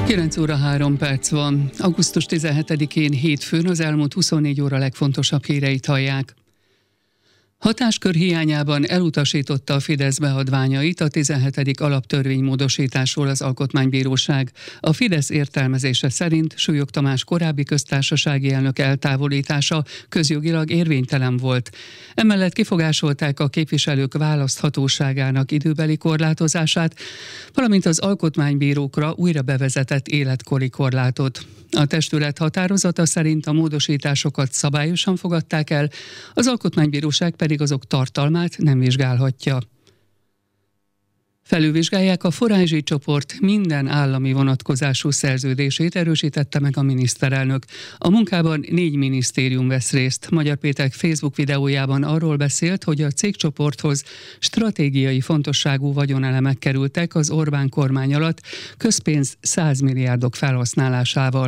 9 óra 3 perc van. Augusztus 17-én hétfőn az elmúlt 24 óra legfontosabb híreit hallják. Hatáskör hiányában elutasította a Fidesz beadványait a 17. alaptörvény módosításról az Alkotmánybíróság. A Fidesz értelmezése szerint Súlyog Tamás korábbi köztársasági elnök eltávolítása közjogilag érvénytelen volt. Emellett kifogásolták a képviselők választhatóságának időbeli korlátozását, valamint az alkotmánybírókra újra bevezetett életkori korlátot. A testület határozata szerint a módosításokat szabályosan fogadták el, az Alkotmánybíróság pedig azok tartalmát nem vizsgálhatja. Felülvizsgálják a Forázsi csoport minden állami vonatkozású szerződését, erősítette meg a miniszterelnök. A munkában 4 minisztérium vesz részt. Magyar Péter Facebook videójában arról beszélt, hogy a cégcsoporthoz stratégiai fontosságú vagyonelemek kerültek az Orbán kormány alatt, közpénz 100 milliárdok felhasználásával.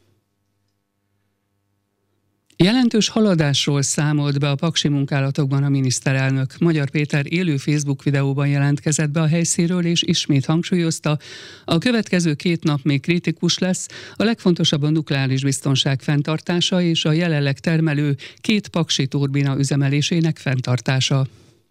Jelentős haladásról számolt be a paksi munkálatokban a miniszterelnök. Magyar Péter élő Facebook videóban jelentkezett be a helyszínről, és ismét hangsúlyozta, a következő 2 nap még kritikus lesz, a legfontosabb a nukleáris biztonság fenntartása és a jelenleg termelő 2 paksi turbina üzemelésének fenntartása.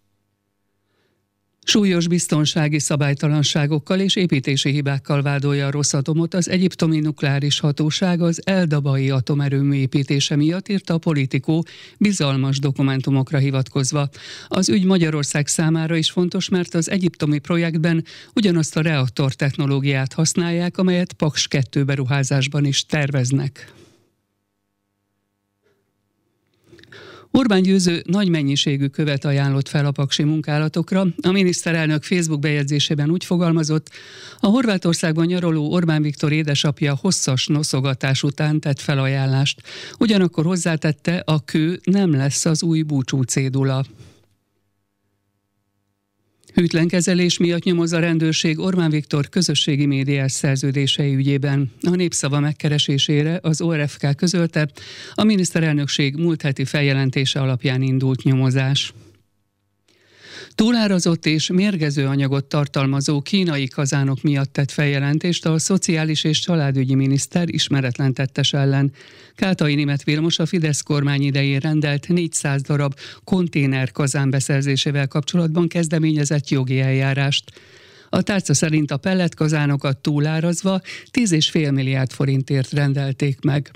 Súlyos biztonsági szabálytalanságokkal és építési hibákkal vádolja a Rosatomot az egyiptomi nukleáris hatóság az El-Dabai atomerőmű építése miatt, írta a Politico bizalmas dokumentumokra hivatkozva. Az ügy Magyarország számára is fontos, mert az egyiptomi projektben ugyanazt a reaktor technológiát használják, amelyet Paks 2 beruházásban is terveznek. Orbán Győző nagy mennyiségű követ ajánlott fel a paksi munkálatokra. A miniszterelnök Facebook bejegyzésében úgy fogalmazott, a Horvátországban nyaraló Orbán Viktor édesapja hosszas noszogatás után tett felajánlást. Ugyanakkor hozzátette, a kő nem lesz az új búcsú cédula. Hűtlen kezelés miatt nyomoz a rendőrség Orbán Viktor közösségi médiás szerződései ügyében. A Népszava megkeresésére az ORFK közölte, a miniszterelnökség múlt heti feljelentése alapján indult nyomozás. Túlárazott és mérgező anyagot tartalmazó kínai kazánok miatt tett feljelentést a szociális és családügyi miniszter ismeretlen tettes ellen. Kátai Németh Vilmos a Fidesz kormány idején rendelt 400 darab konténer kazán beszerzésével kapcsolatban kezdeményezett jogi eljárást. A tárca szerint a pelletkazánokat túlárazva 10,5 milliárd forintért rendelték meg.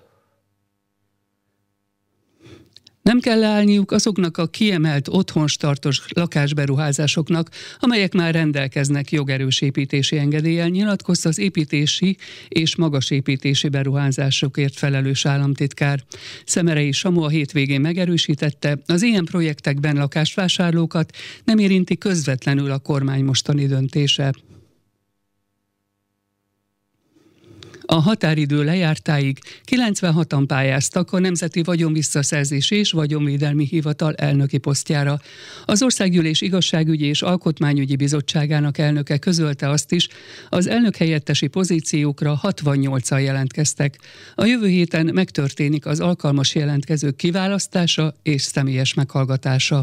Nem kell leállniuk azoknak a kiemelt otthonstartos lakásberuházásoknak, amelyek már rendelkeznek jogerős építési engedéllyel, nyilatkozta az építési és magasépítési beruházásokért felelős államtitkár. Szemerei Samu a hétvégén megerősítette, az ilyen projektekben lakásvásárlókat nem érinti közvetlenül a kormány mostani döntése. A határidő lejártáig 96-an pályáztak a Nemzeti Vagyonvisszaszerzési és Vagyonvédelmi Hivatal elnöki posztjára. Az Országgyűlés Igazságügyi és Alkotmányügyi Bizottságának elnöke közölte azt is, az elnökhelyettesi pozíciókra 68-an jelentkeztek. A jövő héten megtörténik az alkalmas jelentkezők kiválasztása és személyes meghallgatása.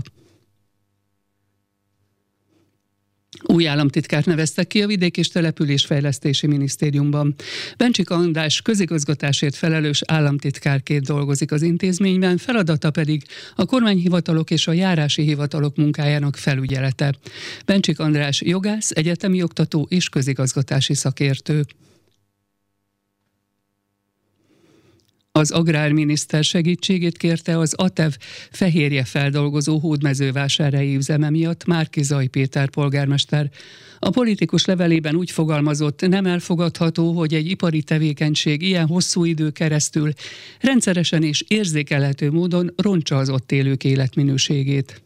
Új államtitkárt neveztek ki a Vidék- és Településfejlesztési Minisztériumban. Bencsik András közigazgatásért felelős államtitkárként dolgozik az intézményben, feladata pedig a kormányhivatalok és a járási hivatalok munkájának felügyelete. Bencsik András jogász, egyetemi oktató és közigazgatási szakértő. Az agrárminiszter segítségét kérte az ATEV fehérje feldolgozó hódmezővásárhelyi üzeme miatt Márki-Zay Péter polgármester. A politikus levelében úgy fogalmazott, nem elfogadható, hogy egy ipari tevékenység ilyen hosszú idő keresztül rendszeresen és érzékelhető módon rontsa az ott élők életminőségét.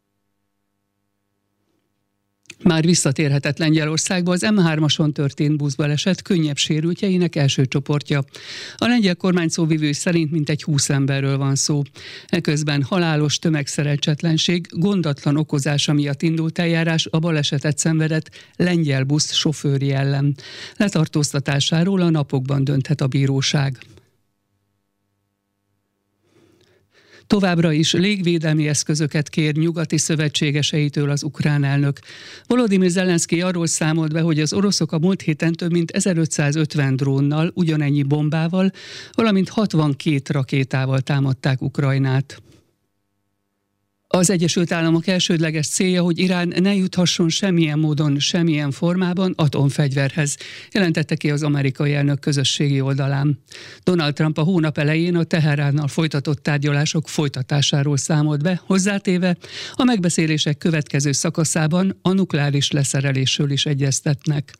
Már visszatérhetett Lengyelországba az M3-ason történt buszbaleset könnyebb sérültjeinek első csoportja. A lengyel kormány szóvivő szerint mintegy 20 emberről van szó. Eközben halálos tömegszerencsetlenség, gondatlan okozása miatt indult eljárás a balesetet szenvedett lengyel busz sofőri ellen. Letartóztatásáról a napokban dönthet a bíróság. Továbbra is légvédelmi eszközöket kér nyugati szövetségeseitől az ukrán elnök. Volodymyr Zelenszkij arról számolt be, hogy az oroszok a múlt héten több mint 1550 drónnal, ugyanennyi bombával, valamint 62 rakétával támadták Ukrajnát. Az Egyesült Államok elsődleges célja, hogy Irán ne juthasson semmilyen módon, semmilyen formában atomfegyverhez, jelentette ki az amerikai elnök közösségi oldalán. Donald Trump a hónap elején a Teheránnal folytatott tárgyalások folytatásáról számolt be, hozzátéve, a megbeszélések következő szakaszában a nukleáris leszerelésről is egyeztetnek.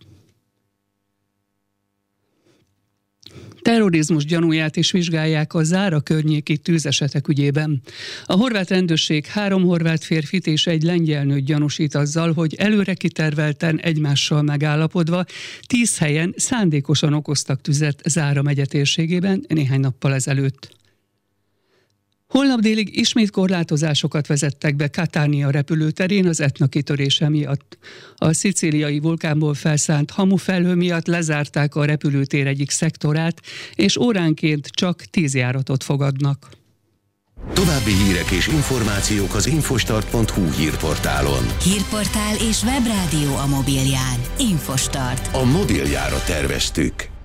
Terrorizmus gyanúját is vizsgálják a Zára környéki tűzesetek ügyében. A horvát rendőrség 3 horvát férfit és egy lengyel nőt gyanúsít azzal, hogy előre kitervelten egymással megállapodva 10 helyen szándékosan okoztak tüzet Zára megye térségében néhány nappal ezelőtt. Holnap délig ismét korlátozásokat vezettek be Catania repülőterén az Etna kitörése miatt. A szicíliai vulkánból felszánt hamufelhő miatt lezárták a repülőtér egyik szektorát, és óránként csak 10 járatot fogadnak. További hírek és információk az infostart.hu hírportálon. Hírportál és webrádió a mobilján. Infostart. A mobiljára terveztük.